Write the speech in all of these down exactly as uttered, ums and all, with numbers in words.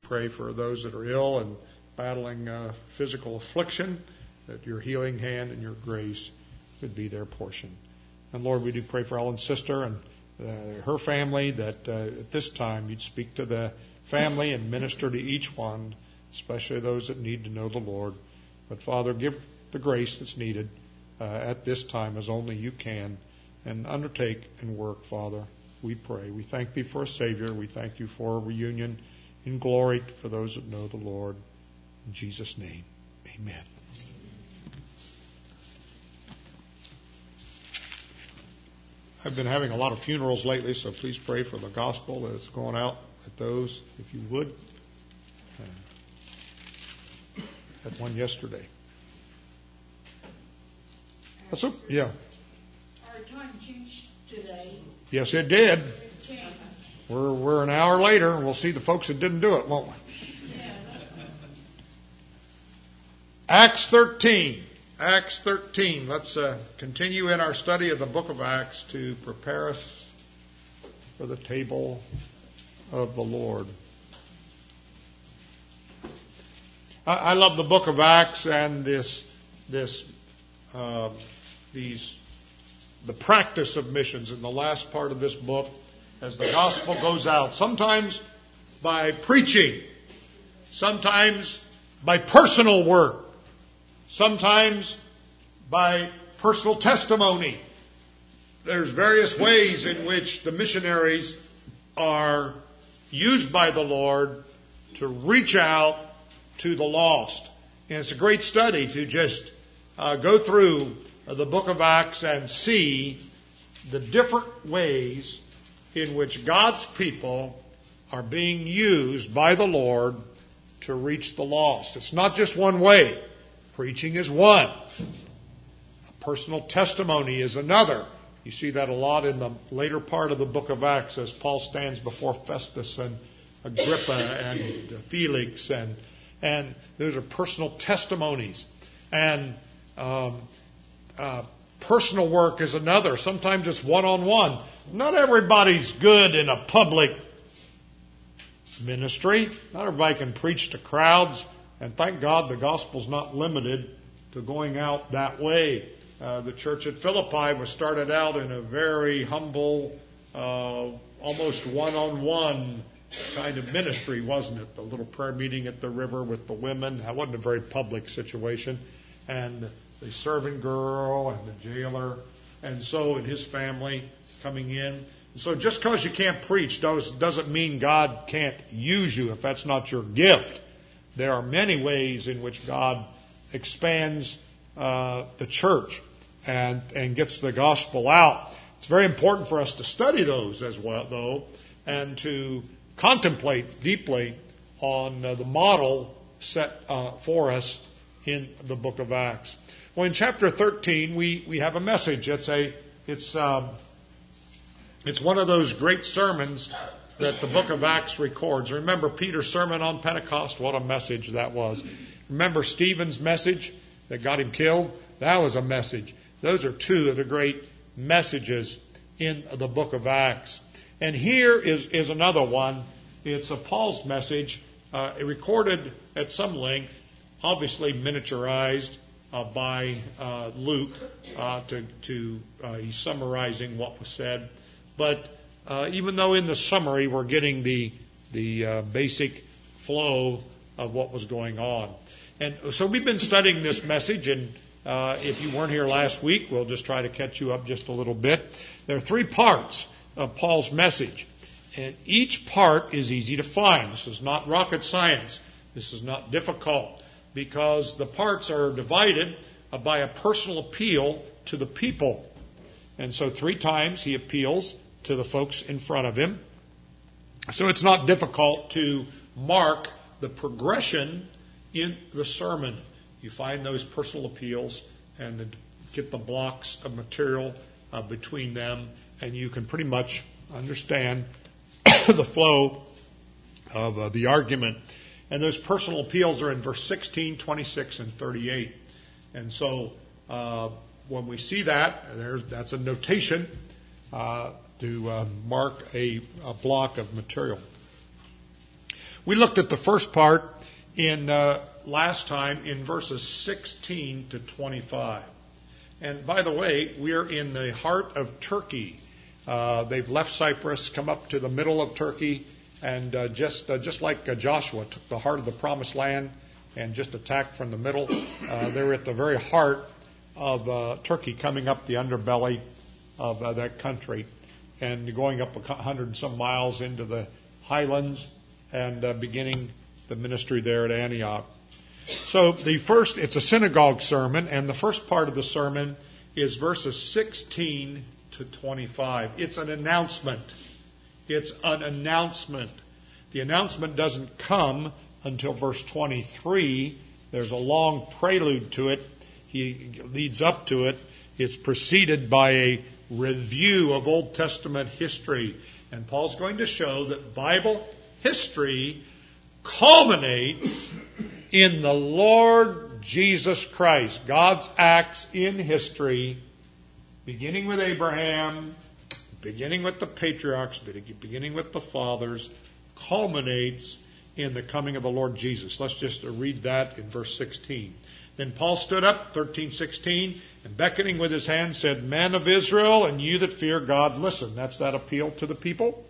pray for those that are ill and battling uh, physical affliction, that your healing hand and your grace would be their portion. And Lord, we do pray for Ellen's sister and uh, her family, that uh, at this time you'd speak to the family and minister to each one, especially those that need to know the Lord. But Father, give the grace that's needed uh, at this time as only you can, and undertake and work, Father, we pray. We thank thee for a Savior. We thank you for a reunion in glory for those that know the Lord. In Jesus' name, amen. I've been having a lot of funerals lately, so please pray for the gospel that's going out at those, if you would. Uh, had one yesterday. That's a, yeah. Our time changed today. Yes, it did. It changed. We're we're an hour later, and we'll see the folks that didn't do it, won't we? Yeah. Acts thirteen. Acts thirteen. Let's uh, continue in our study of the book of Acts to prepare us for the table of the Lord. I, I love the book of Acts and this this uh, these the practice of missions in the last part of this book as the gospel goes out. Sometimes by preaching, sometimes by personal work, sometimes by personal testimony. There's various ways in which the missionaries are used by the Lord to reach out to the lost. And it's a great study to just uh, go through the book of Acts and see the different ways in which God's people are being used by the Lord to reach the lost. It's not just one way. Preaching is one. A personal testimony is another. You see that a lot in the later part of the book of Acts as Paul stands before Festus and Agrippa and Felix, and and those are personal testimonies. And um, uh, personal work is another. Sometimes it's one-on-one. Not everybody's good in a public ministry. Not everybody can preach to crowds. And thank God the gospel's not limited to going out that way. Uh, the church at Philippi was started out in a very humble, uh, almost one-on-one kind of ministry, wasn't it? The little prayer meeting at the river with the women. That wasn't a very public situation. And the servant girl and the jailer, and so and his family coming in. And so just because you can't preach does, doesn't mean God can't use you if that's not your gift. There are many ways in which God expands uh, the church and, and gets the gospel out. It's very important for us to study those as well, though, and to contemplate deeply on uh, the model set uh, for us in the book of Acts. Well, in chapter thirteen, we, we have a message. It's a it's um, it's one of those great sermons that the book of Acts records. Remember Peter's sermon on Pentecost? What a message that was. Remember Stephen's message that got him killed? That was a message. Those are two of the great messages in the book of Acts. And here is, is another one. It's a Paul's message, uh, recorded at some length, obviously miniaturized uh, by uh, Luke. Uh, to, to uh, he's summarizing what was said. But uh, even though in the summary we're getting the the uh, basic flow of what was going on. And so we've been studying this message, and uh, if you weren't here last week, we'll just try to catch you up just a little bit. There are three parts of Paul's message, and each part is easy to find. This is not rocket science. This is not difficult, because the parts are divided by a personal appeal to the people. And so three times he appeals to the folks in front of him. So it's not difficult to mark the progression in the sermon. You find those personal appeals and get the blocks of material uh, between them, and you can pretty much understand the flow of uh, the argument. And those personal appeals are in verse sixteen, twenty-six, and thirty-eight. And so uh, when we see that, there's, that's a notation uh, to uh, mark a, a block of material. We looked at the first part in uh, last time in verses sixteen to twenty-five. And by the way, we're in the heart of Turkey. Uh, they've left Cyprus, come up to the middle of Turkey, and uh, just uh, just like uh, Joshua took the heart of the promised land and just attacked from the middle, uh, they're at the very heart of uh, Turkey, coming up the underbelly of uh, that country and going up a hundred and some miles into the highlands and uh, beginning the ministry there at Antioch. So the first, it's a synagogue sermon, and the first part of the sermon is verses sixteen to twenty-five. It's an announcement. It's an announcement. The announcement doesn't come until verse twenty-three. There's a long prelude to it. He leads up to it. It's preceded by a review of Old Testament history. And Paul's going to show that Bible history culminates in the Lord Jesus Christ. God's acts in history, beginning with Abraham, beginning with the patriarchs, beginning with the fathers, culminates in the coming of the Lord Jesus. Let's just read that in verse sixteen. Then Paul stood up, thirteen sixteen, and beckoning with his hand said, Men of Israel, and you that fear God, listen. That's that appeal to the people.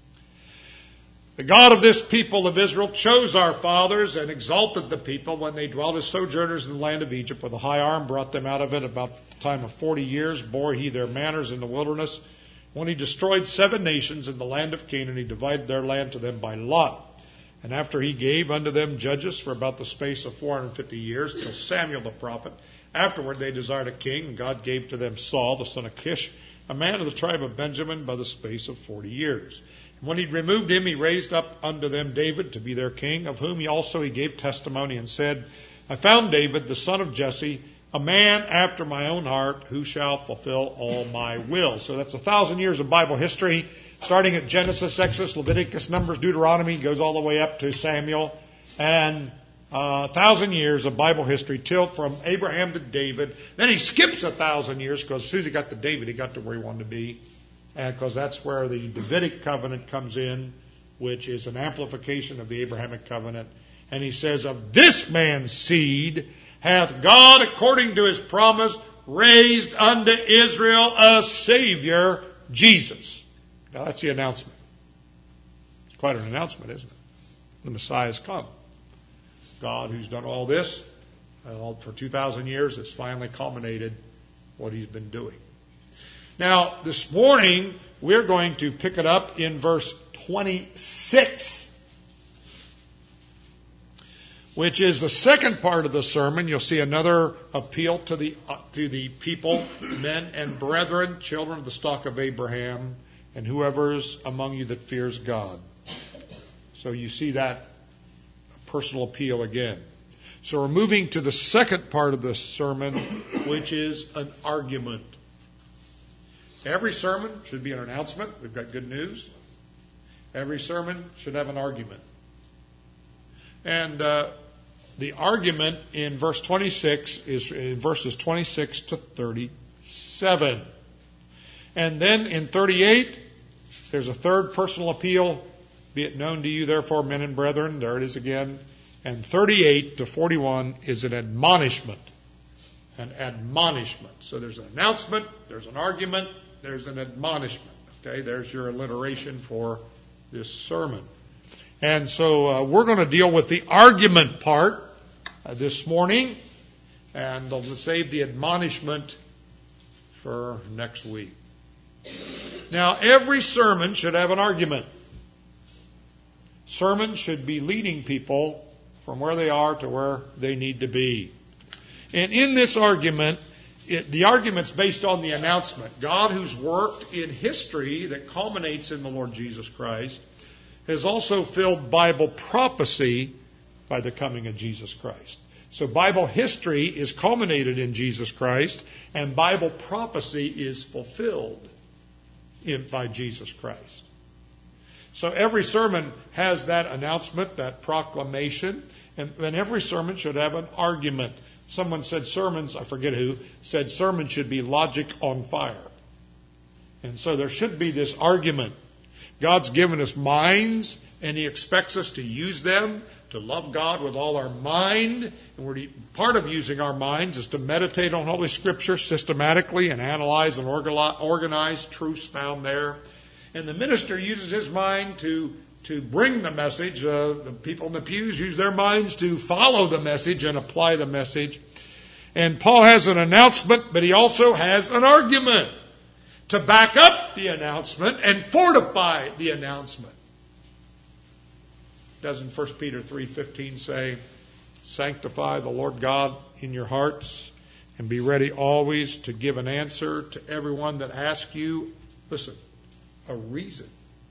The God of this people of Israel chose our fathers and exalted the people when they dwelt as sojourners in the land of Egypt. With a high arm brought them out of it. About the time of forty years bore he their manners in the wilderness. When he destroyed seven nations in the land of Canaan, he divided their land to them by lot. And after he gave unto them judges for about the space of four hundred fifty years, till Samuel the prophet. Afterward they desired a king, and God gave to them Saul, the son of Kish, a man of the tribe of Benjamin, by the space of forty years. And when he'd removed him, he raised up unto them David to be their king, of whom he also he gave testimony, and said, I found David, the son of Jesse, a man after my own heart, who shall fulfill all my will. So that's a thousand years of Bible history, starting at Genesis, Exodus, Leviticus, Numbers, Deuteronomy, goes all the way up to Samuel, and uh, a thousand years of Bible history till from Abraham to David. Then he skips a thousand years because as soon as he got to David, he got to where he wanted to be, and because that's where the Davidic covenant comes in, which is an amplification of the Abrahamic covenant. And he says, of this man's seed hath God, according to his promise, raised unto Israel a Savior, Jesus. Now that's the announcement. It's quite an announcement, isn't it? The Messiah has come. God, who's done all this uh, for two thousand years, has finally culminated what he's been doing. Now, this morning, we're going to pick it up in verse twenty-six, which is the second part of the sermon. You'll see another appeal to the uh, to the people, men and brethren, children of the stock of Abraham, and whoever is among you that fears God. So you see that personal appeal again. So we're moving to the second part of the sermon, which is an argument. Every sermon should be an announcement. We've got good news. Every sermon should have an argument. And uh, the argument in verse twenty-six is in verses twenty-six to thirty-seven. And then in thirty-eight, there's a third personal appeal. Be it known to you, therefore, men and brethren. There it is again. And thirty-eight to forty-one is an admonishment. An admonishment. So there's an announcement, there's an argument, there's an admonishment. Okay, there's your alliteration for this sermon. And so uh, we're going to deal with the argument part uh, this morning. And we'll save the admonishment for next week. Now, every sermon should have an argument. Sermons should be leading people from where they are to where they need to be. And in this argument, it, the argument's based on the announcement. God, who's worked in history that culminates in the Lord Jesus Christ, has also filled Bible prophecy by the coming of Jesus Christ. So Bible history is culminated in Jesus Christ, and Bible prophecy is fulfilled in, by Jesus Christ. So every sermon has that announcement, that proclamation, and, and every sermon should have an argument. Someone said sermons, I forget who, said sermons should be logic on fire. And so there should be this argument. God's given us minds And He expects us to use them, to love God with all our mind. And we're to, part of using our minds is to meditate on Holy Scripture systematically and analyze and organize truths found there. And the minister uses his mind to, to bring the message. Uh, the people in the pews use their minds to follow the message and apply the message. And Paul has an announcement, but he also has an argument to back up the announcement and fortify the announcement. Doesn't First Peter three fifteen say, sanctify the Lord God in your hearts and be ready always to give an answer to everyone that asks you, listen, a reason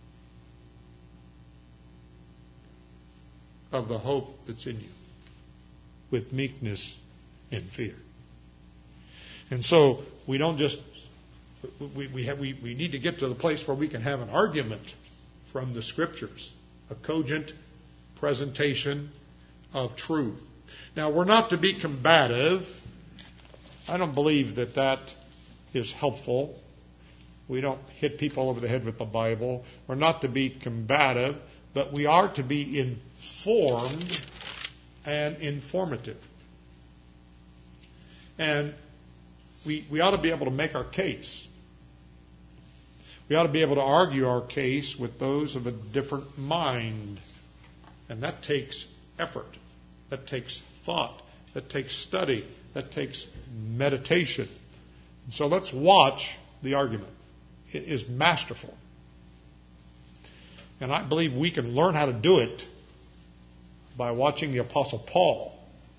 of the hope that's in you with meekness and fear. And so we don't just, we, we, have, we, we need to get to the place where we can have an argument from the Scriptures, a cogent presentation of truth. Now, we're not to be combative. I don't believe that that is helpful. We don't hit people over the head with the Bible. We're not to be combative, but we are to be informed and informative. And we, we ought to be able to make our case. We ought to be able to argue our case with those of a different mind. And that takes effort. That takes thought. That takes study. That takes meditation. And so let's watch the argument. It is masterful. And I believe we can learn how to do it by watching the Apostle Paul.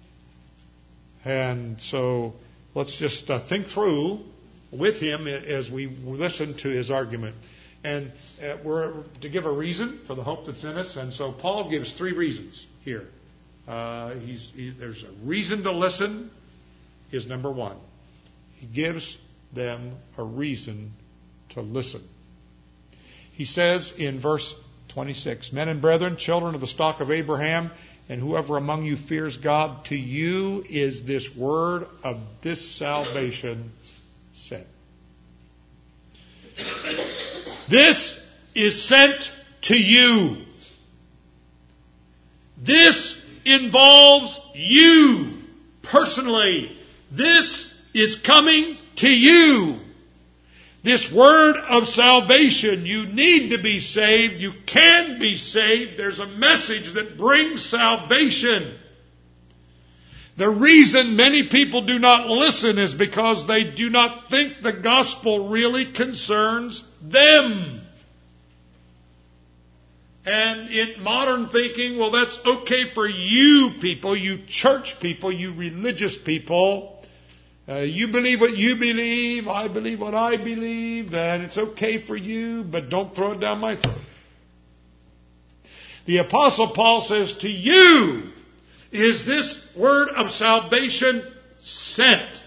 And so let's just uh, think through with him as we listen to his argument. And uh, we're to give a reason for the hope that's in us. And so Paul gives three reasons here. Uh, he's, he, there's a reason to listen is number one. He gives them a reason to listen. He says in verse twenty-six, men and brethren, children of the stock of Abraham, and whoever among you fears God, to you is this word of this salvation sent. This is sent to you. This involves you personally. This is coming to you. This word of salvation, you need to be saved. You can be saved. There's a message that brings salvation. The reason many people do not listen is because they do not think the gospel really concerns them. And in modern thinking, well, that's okay for you people, you church people, you religious people. Uh, you believe what you believe, I believe what I believe, and it's okay for you, but don't throw it down my throat. The Apostle Paul says, to you is this word of salvation sent.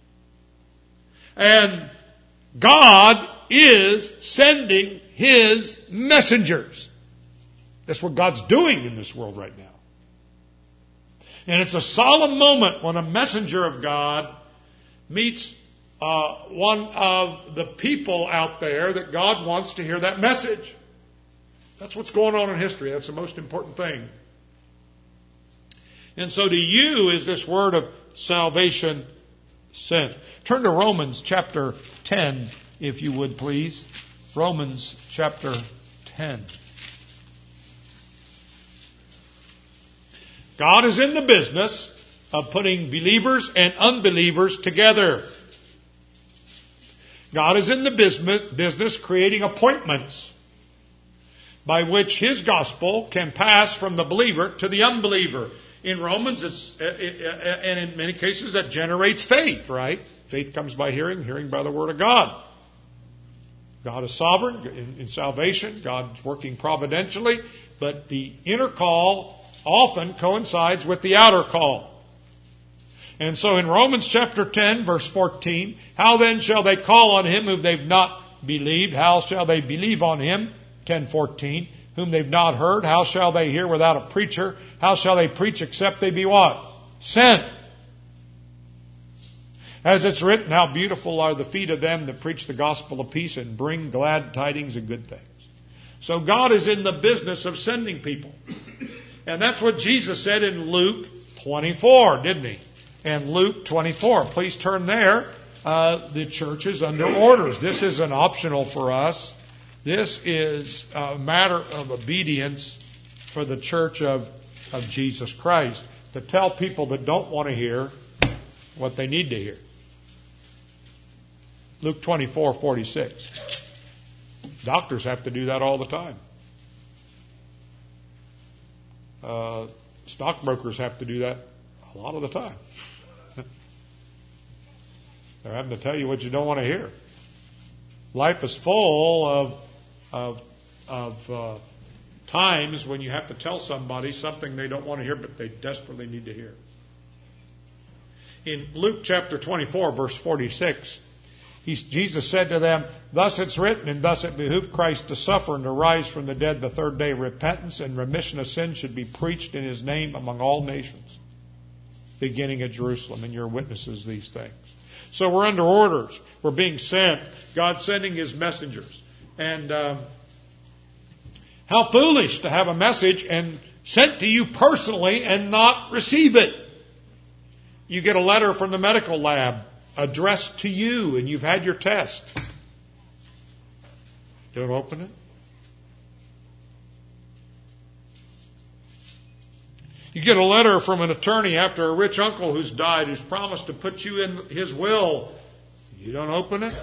And God is sending His messengers. That's what God's doing in this world right now. And it's a solemn moment when a messenger of God meets uh, one of the people out there that God wants to hear that message. That's what's going on in history. That's the most important thing. And so to you is this word of salvation sent. Turn to Romans chapter ten, if you would please. Romans chapter ten. God is in the business of putting believers and unbelievers together. God is in the business, business creating appointments by which His gospel can pass from the believer to the unbeliever. In Romans, it's, and in many cases, that generates faith, right? Faith comes by hearing, hearing by the word of God. God is sovereign in, in salvation. God's working providentially, but the inner call often coincides with the outer call. And so in Romans chapter ten, verse fourteen, how then shall they call on Him whom they've not believed? How shall they believe on Him? ten fourteen, whom they've not heard? How shall they hear without a preacher? How shall they preach except they be what? Sent. As it's written, how beautiful are the feet of them that preach the gospel of peace and bring glad tidings of good things. So God is in the business of sending people. And that's what Jesus said in Luke twenty-four, didn't he? And Luke twenty-four. Please turn there. Uh, the church is under orders. This isn't optional for us. This is a matter of obedience for the church of, of Jesus Christ, to tell people that don't want to hear what they need to hear. Luke twenty-four forty-six. Doctors have to do that all the time. Uh, stockbrokers have to do that a lot of the time. They're having to tell you what you don't want to hear. Life is full of of of uh, times when you have to tell somebody something they don't want to hear, but they desperately need to hear. In Luke chapter twenty-four, verse forty-six, he, Jesus said to them, "Thus it's written, and thus it behooved Christ to suffer and to rise from the dead the third day. Repentance and remission of sins should be preached in his name among all nations, beginning at Jerusalem, and you're witnesses these things." So we're under orders. We're being sent. God's sending his messengers. And um, how foolish to have a message and sent to you personally and not receive it. You get a letter from the medical lab addressed to you, and you've had your test. Don't open it. You get a letter from an attorney after a rich uncle who's died, who's promised to put you in his will. You don't open it.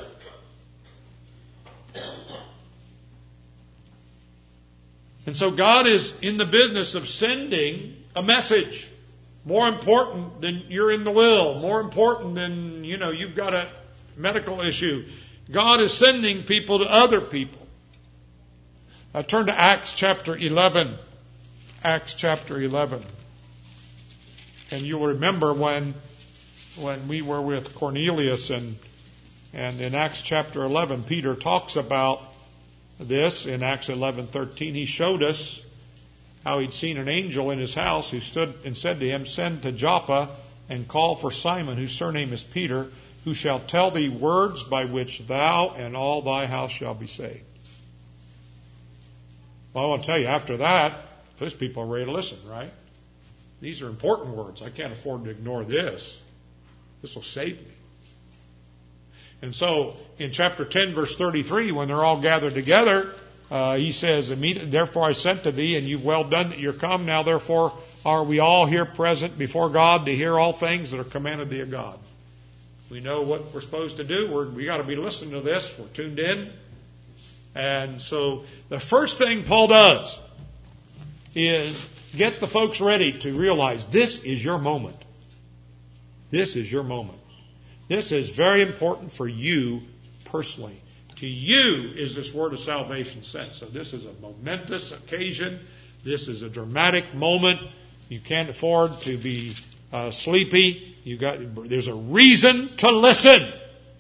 And so God is in the business of sending a message. More important than you're in the will. More important than, you know, you've got a medical issue. God is sending people to other people. I turn to Acts chapter eleven. Acts chapter eleven. And you'll remember when when we were with Cornelius, and and in Acts chapter eleven, Peter talks about this in Acts eleven thirteen. He showed us how he'd seen an angel in his house who stood and said to him, "Send to Joppa and call for Simon, whose surname is Peter, who shall tell thee words by which thou and all thy house shall be saved." Well, I want to tell you, after that, those people are ready to listen, right? These are important words. I can't afford to ignore this. This will save me. And so, in chapter ten, verse thirty-three, when they're all gathered together, uh, he says, "Therefore I sent to thee, and you've well done that you're come. Now therefore are we all here present before God to hear all things that are commanded thee of God." We know what we're supposed to do. We're, we got to be listening to this. We're tuned in. And so, the first thing Paul does is get the folks ready to realize this is your moment. This is your moment. This is very important for you personally. To you is this word of salvation sent. So this is a momentous occasion. This is a dramatic moment. You can't afford to be uh, sleepy. You got. There's a reason to listen.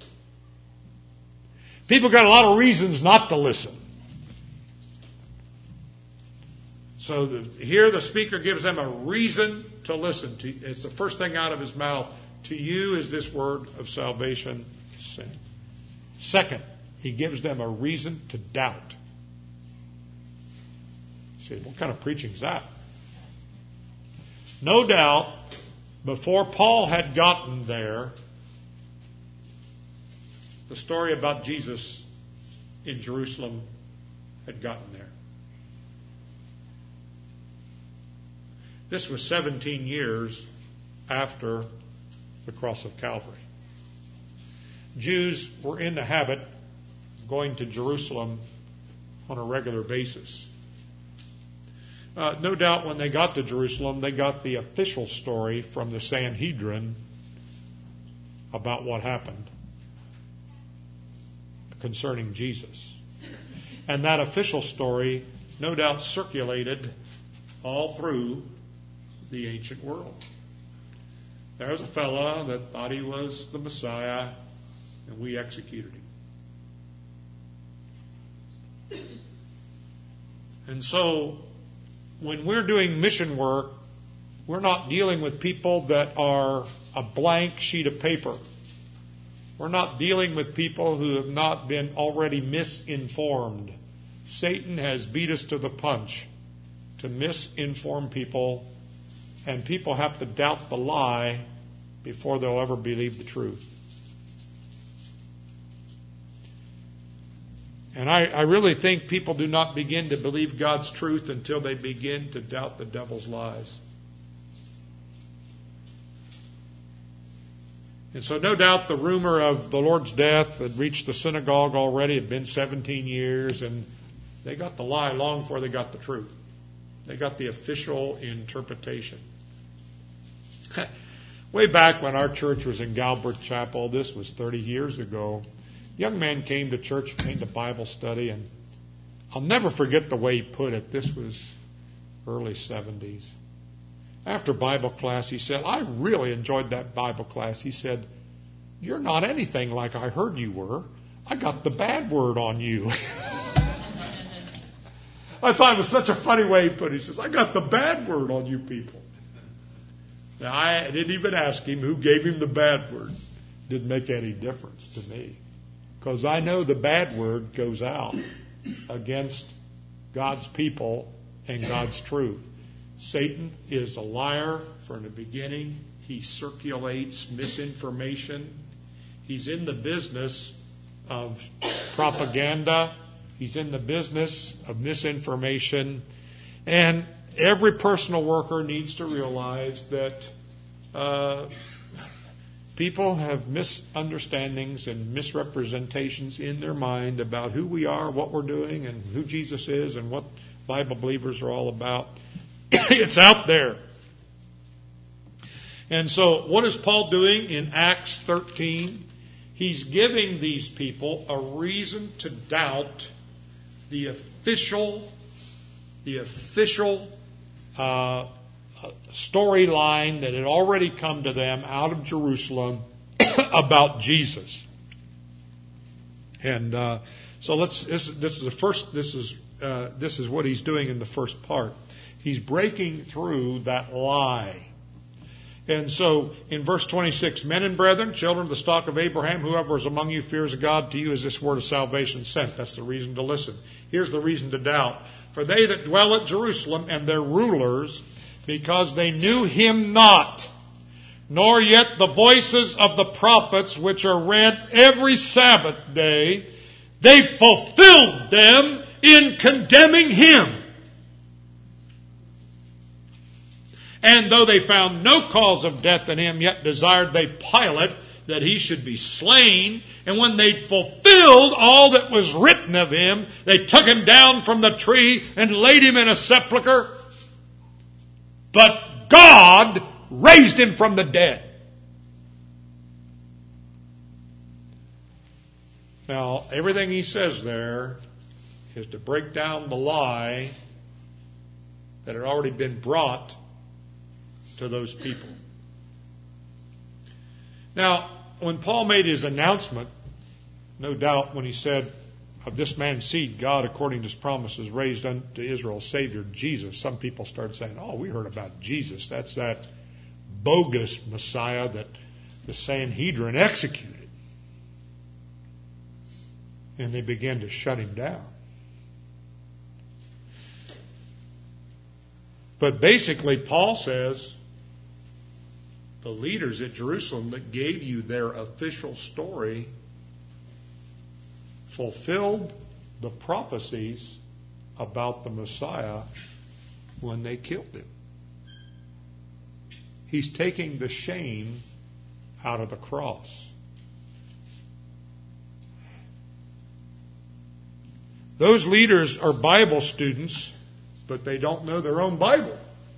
People got a lot of reasons not to listen. So the, here the speaker gives them a reason to listen. To, it's the first thing out of his mouth. To you is this word of salvation sent. Second, he gives them a reason to doubt. You say, what kind of preaching is that? No doubt, before Paul had gotten there, the story about Jesus in Jerusalem had gotten there. This was seventeen years after the cross of Calvary. Jews were in the habit of going to Jerusalem on a regular basis. Uh, no doubt when they got to Jerusalem, they got the official story from the Sanhedrin about what happened concerning Jesus. And that official story, no doubt, circulated all through the ancient world. There was a fella that thought he was the Messiah, and we executed him. And so, when we're doing mission work, we're not dealing with people that are a blank sheet of paper. We're not dealing with people who have not been already misinformed. Satan has beat us to the punch to misinform people, and people have to doubt the lie before they'll ever believe the truth. And I, I really think people do not begin to believe God's truth until they begin to doubt the devil's lies. And so no doubt the rumor of the Lord's death had reached the synagogue already. It had been seventeen years, and they got the lie long before they got the truth. They got the official interpretation. Way back when our church was in Galbraith Chapel, this was thirty years ago, a young man came to church, came to Bible study, and I'll never forget the way he put it. This was early seventies. After Bible class, he said, I really enjoyed that Bible class. He said, you're not anything like I heard you were. I got the bad word on you. I thought it was such a funny way he put it. He says, I got the bad word on you people. Now, I didn't even ask him who gave him the bad word. Didn't make any difference to me. Because I know the bad word goes out against God's people and God's truth. Satan is a liar from the beginning. He circulates misinformation. He's in the business of propaganda. He's in the business of misinformation. And every personal worker needs to realize that uh, people have misunderstandings and misrepresentations in their mind about who we are, what we're doing, and who Jesus is, and what Bible believers are all about. It's out there. And so what is Paul doing in Acts thirteen? He's giving these people a reason to doubt the official, the official uh, storyline that had already come to them out of Jerusalem about Jesus. And uh, so let's. This, this is the first. This is uh, this is what he's doing in the first part. He's breaking through that lie. And so in verse twenty-six, men and brethren, children of the stock of Abraham, whoever is among you fears God, to you is this word of salvation sent. That's the reason to listen. Here's the reason to doubt. For they that dwell at Jerusalem and their rulers, because they knew him not, nor yet the voices of the prophets which are read every Sabbath day, they fulfilled them in condemning him. And though they found no cause of death in him, yet desired they Pilate that he should be slain. And when they'd fulfilled all that was written of him, they took him down from the tree and laid him in a sepulchre. But God raised him from the dead. Now, everything he says there is to break down the lie that had already been brought to those people. Now, when Paul made his announcement, no doubt when he said, of this man's seed, God, according to his promises, raised unto Israel a Savior, Jesus, some people started saying, oh, we heard about Jesus. That's that bogus Messiah that the Sanhedrin executed. And they began to shut him down. But basically, Paul says, the leaders at Jerusalem that gave you their official story fulfilled the prophecies about the Messiah when they killed him. He's taking the shame out of the cross. Those leaders are Bible students, but they don't know their own Bible.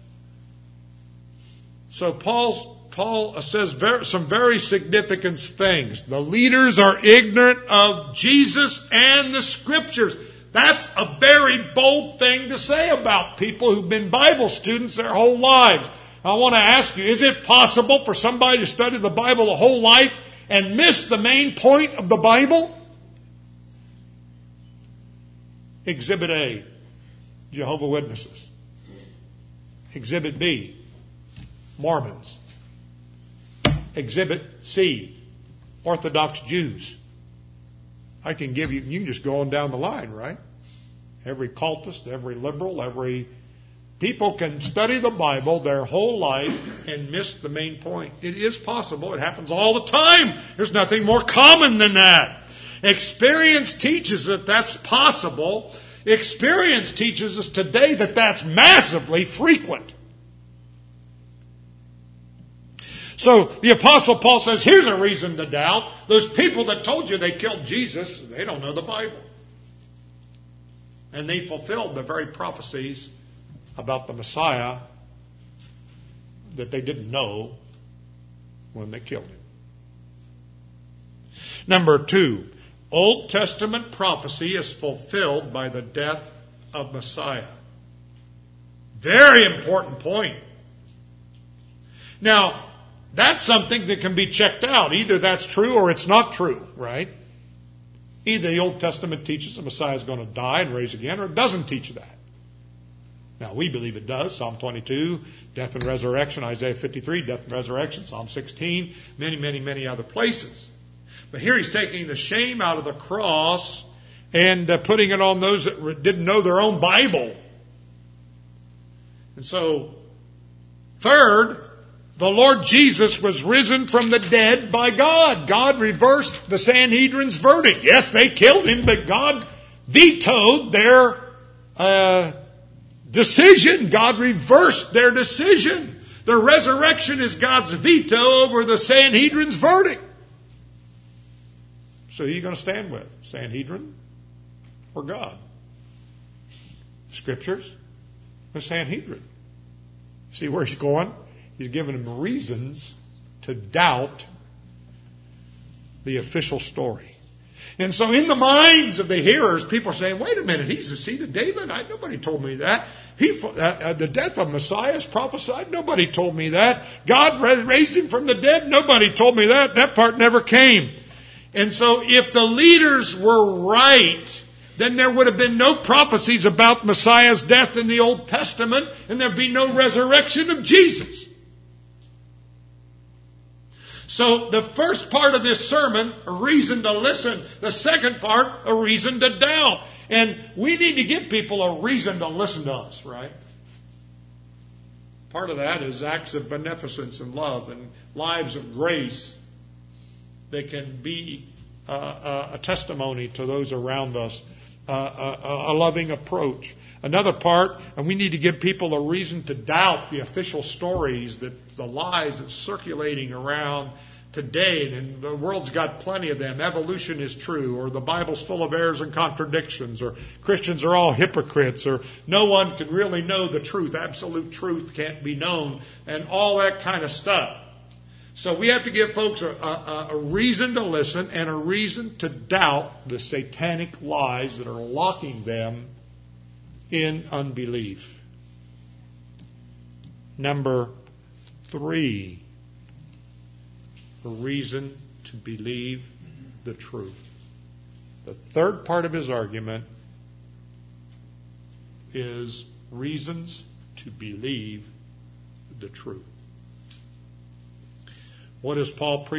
So Paul's Paul says very, some very significant things. The leaders are ignorant of Jesus and the Scriptures. That's a very bold thing to say about people who've been Bible students their whole lives. I want to ask you, is it possible for somebody to study the Bible a whole life and miss the main point of the Bible? Exhibit A, Jehovah's Witnesses. Exhibit B, Mormons. Exhibit C, Orthodox Jews. I can give you, you can just go on down the line, right? Every cultist, every liberal, every people can study the Bible their whole life and miss the main point. It is possible. It happens all the time. There's nothing more common than that. Experience teaches that that's possible. Experience teaches us today that that's massively frequent. So the Apostle Paul says, here's a reason to doubt. Those people that told you they killed Jesus, they don't know the Bible. And they fulfilled the very prophecies about the Messiah that they didn't know when they killed him. Number two, Old Testament prophecy is fulfilled by the death of Messiah. Very important point. Now, that's something that can be checked out. Either that's true or it's not true, right? Either the Old Testament teaches the Messiah is going to die and raise again, or it doesn't teach that. Now, we believe it does. Psalm twenty-two, death and resurrection. Isaiah fifty-three, death and resurrection. Psalm sixteen, many, many, many other places. But here he's taking the shame out of the cross and uh, putting it on those that didn't know their own Bible. And so, third, the Lord Jesus was risen from the dead by God. God reversed the Sanhedrin's verdict. Yes, they killed him, but God vetoed their uh, decision. God reversed their decision. The resurrection is God's veto over the Sanhedrin's verdict. So who are you going to stand with? Sanhedrin or God? Scriptures or Sanhedrin? See where he's going? He's giving them reasons to doubt the official story. And so in the minds of the hearers, people are saying, wait a minute, he's the seed of David? I, nobody told me that. He, uh, uh, the death of Messiah is prophesied? Nobody told me that. God raised him from the dead? Nobody told me that. That part never came. And so if the leaders were right, then there would have been no prophecies about Messiah's death in the Old Testament, and there'd be no resurrection of Jesus. So the first part of this sermon, a reason to listen. The second part, a reason to doubt. And we need to give people a reason to listen to us, right? Part of that is acts of beneficence and love and lives of grace. They can be uh, a testimony to those around us, uh, a, a loving approach. Another part, and we need to give people a reason to doubt the official stories, that the lies that's circulating around today, and the world's got plenty of them. Evolution is true, or the Bible's full of errors and contradictions, or Christians are all hypocrites, or no one can really know the truth. Absolute truth can't be known, and all that kind of stuff. So we have to give folks a, a, a reason to listen and a reason to doubt the satanic lies that are locking them in unbelief. Number three, a reason to believe the truth. The third part of his argument is reasons to believe the truth. What does Paul preach?